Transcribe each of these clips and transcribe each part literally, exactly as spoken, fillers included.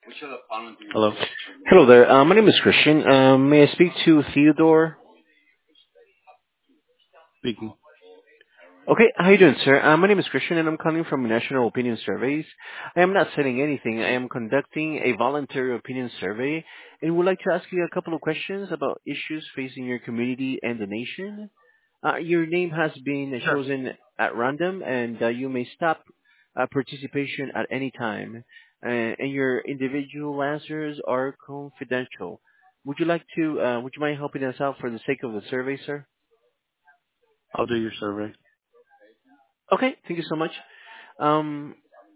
Hello. Hello there. Uh, my name is Christian. Um, may I speak to Theodore? Speaking. Okay, how you doing, sir? Uh, my name is Christian, and I'm calling from National Opinion Surveys. I am not selling anything. I am conducting a voluntary opinion survey, and would like to ask you a couple of questions about issues facing your community and the nation. Uh, your name has been Sure. chosen at random, and uh, you may stop uh, participation at any time. Uh, and your individual answers are confidential. Would you like to? Uh, would you mind helping us out for the sake of the survey, sir? I'll do your survey. Okay, thank you so much. Um,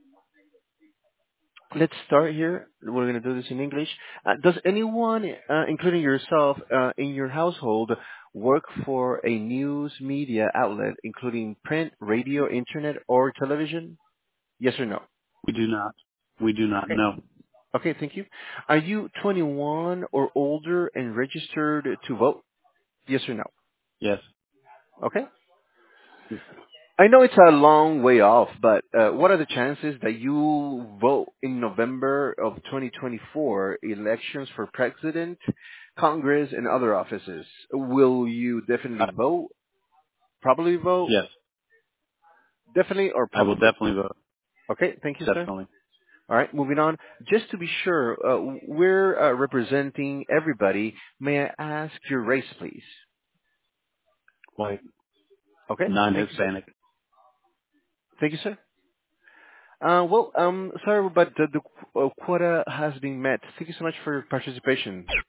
let's start here. We're going to do this in English. Uh, does anyone, uh, including yourself, uh, in your household, work for a news media outlet, including print, radio, internet, or television? Yes or no? We do not. We do not Okay. know. Okay, thank you. Are you twenty-one or older and registered to vote? Yes or no? Yes. Okay. I know it's a long way off, but uh, what are the chances that you vote in November of twenty twenty-four elections for president, Congress, and other offices? Will you Uh, definitely vote? Probably vote? yes. Definitely or I will probably? definitely vote. Okay, thank you, sir. Definitely. All right, moving on. Just to be sure, uh, we're uh, representing everybody. May I ask your race, please? White. Okay, thank you, sir. Non-Hispanic. Thank you, sir. Uh, well, um, sorry, but the, the qu- uh, quota has been met. Thank you so much for your participation.